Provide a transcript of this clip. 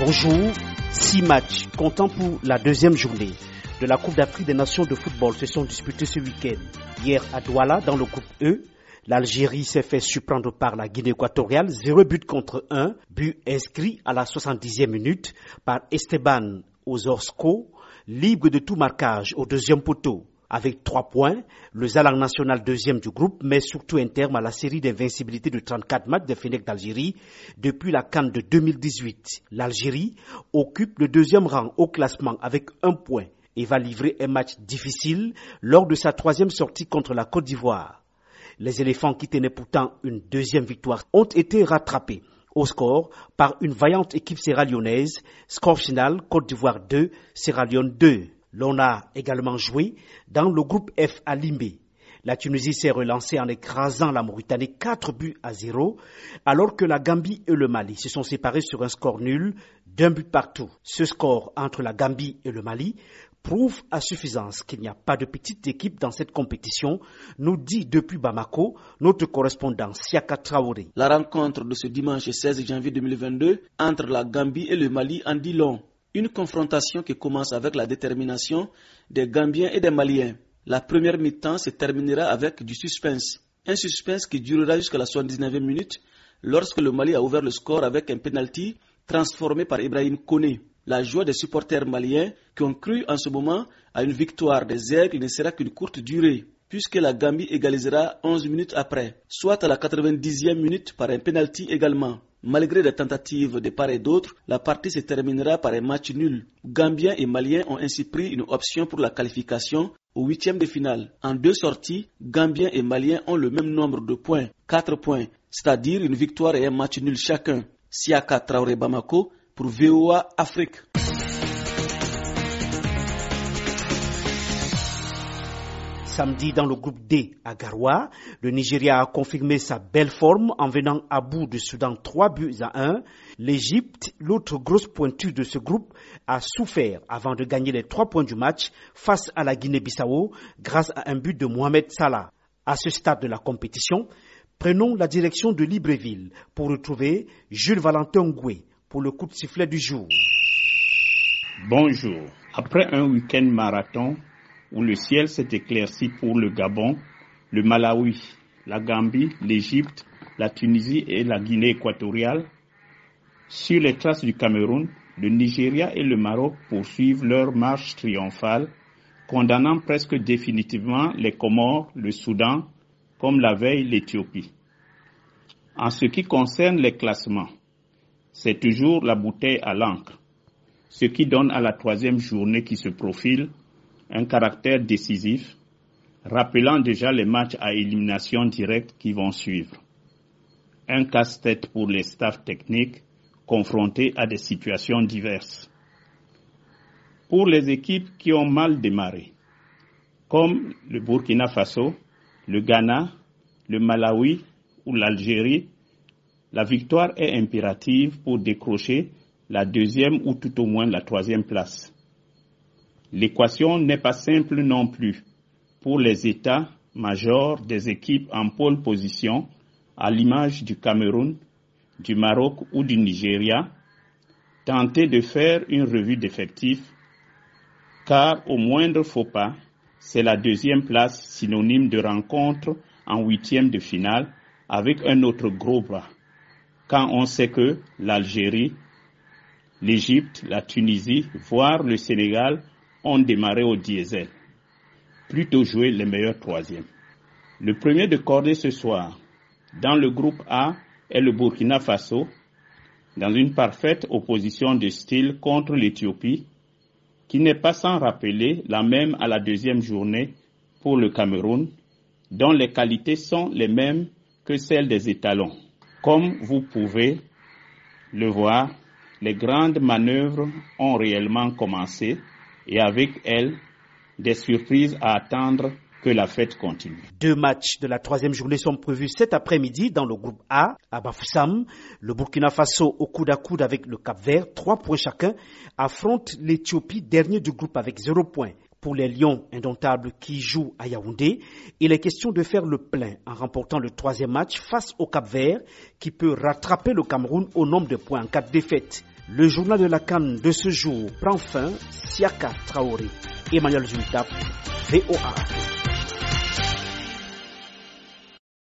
Bonjour, 6 matchs comptant pour la deuxième journée de la Coupe d'Afrique des Nations de football se sont disputés ce week-end. Hier à Douala, dans le groupe E, l'Algérie s'est fait surprendre par la Guinée équatoriale, 0 but contre 1, but inscrit à la 70e minute par Esteban Ozorsko, libre de tout marquage au deuxième poteau. Avec 3 points, le Zalang national deuxième du groupe met surtout un terme à la série d'invincibilité de 34 matchs des Fennecs d'Algérie depuis la CAN de 2018. L'Algérie occupe le deuxième rang au classement avec 1 point et va livrer un match difficile lors de sa 3e sortie contre la Côte d'Ivoire. Les éléphants qui tenaient pourtant une deuxième victoire ont été rattrapés au score par une vaillante équipe sierra-léonaise, score final Côte d'Ivoire 2, Sierra Leone 2. L'on a également joué dans le groupe F à Limbé. La Tunisie s'est relancée en écrasant la Mauritanie 4-0, alors que la Gambie et le Mali se sont séparés sur un score nul d'1 but partout. Ce score entre la Gambie et le Mali prouve à suffisance qu'il n'y a pas de petite équipe dans cette compétition, nous dit depuis Bamako notre correspondant Siaka Traoré. La rencontre de ce dimanche 16 janvier 2022 entre la Gambie et le Mali en dit long. Une confrontation qui commence avec la détermination des Gambiens et des Maliens. La première mi-temps se terminera avec du suspense. Un suspense qui durera jusqu'à la 79e minute lorsque le Mali a ouvert le score avec un penalty transformé par Ibrahim Koné. La joie des supporters maliens qui ont cru en ce moment à une victoire des Aigles ne sera qu'une courte durée, puisque la Gambie égalisera 11 minutes après, soit à la 90e minute par un penalty également. Malgré des tentatives de part et d'autre, la partie se terminera par un match nul. Gambiens et Maliens ont ainsi pris une option pour la qualification au 8e de finale. En 2 sorties, Gambiens et Maliens ont le même nombre de points, 4 points, c'est-à-dire une victoire et un match nul chacun. Siaka Traoré Bamako pour VOA Afrique. Samedi, dans le groupe D à Garoua, le Nigeria a confirmé sa belle forme en venant à bout du Soudan 3-1. L'Égypte, l'autre grosse pointure de ce groupe, a souffert avant de gagner les 3 points du match face à la Guinée-Bissau grâce à un but de Mohamed Salah. À ce stade de la compétition, prenons la direction de Libreville pour retrouver Jules Valentin Ngoué pour le coup de sifflet du jour. Bonjour. Après un week-end marathon, où le ciel s'est éclairci pour le Gabon, le Malawi, la Gambie, l'Égypte, la Tunisie et la Guinée équatoriale. Sur les traces du Cameroun, le Nigeria et le Maroc poursuivent leur marche triomphale, condamnant presque définitivement les Comores, le Soudan, comme la veille l'Éthiopie. En ce qui concerne les classements, c'est toujours la bouteille à l'encre, ce qui donne à la 3e journée qui se profile un caractère décisif, rappelant déjà les matchs à élimination directe qui vont suivre. Un casse-tête pour les staffs techniques confrontés à des situations diverses. Pour les équipes qui ont mal démarré, comme le Burkina Faso, le Ghana, le Malawi ou l'Algérie, la victoire est impérative pour décrocher la 2e ou tout au moins la 3e place. L'équation n'est pas simple non plus pour les états-majors des équipes en pole position, à l'image du Cameroun, du Maroc ou du Nigeria, tenter de faire une revue d'effectifs, car au moindre faux pas, c'est la 2e place synonyme de rencontre en 8e de finale avec un autre gros bras, quand on sait que l'Algérie, l'Égypte, la Tunisie, voire le Sénégal ont démarré au diesel. Plutôt jouer les meilleurs 3e. Le premier de cordée ce soir, dans le groupe A, est le Burkina Faso, dans une parfaite opposition de style contre l'Éthiopie, qui n'est pas sans rappeler la même à la 2e journée pour le Cameroun, dont les qualités sont les mêmes que celles des étalons. Comme vous pouvez le voir, les grandes manœuvres ont réellement commencé, et avec elle, des surprises à attendre que la fête continue. 2 matchs de la 3e journée sont prévus cet après-midi dans le groupe A, à Bafoussam. Le Burkina Faso, au coude à coude avec le Cap-Vert, 3 points chacun, affronte l'Éthiopie, dernier du groupe avec 0 points. Pour les Lions indomptables qui jouent à Yaoundé, il est question de faire le plein en remportant le 3e match face au Cap-Vert, qui peut rattraper le Cameroun au nombre de points en cas de défaite. Le journal de la CAN de ce jour prend fin. Siaka Traoré, Emmanuel Zultap, VOA.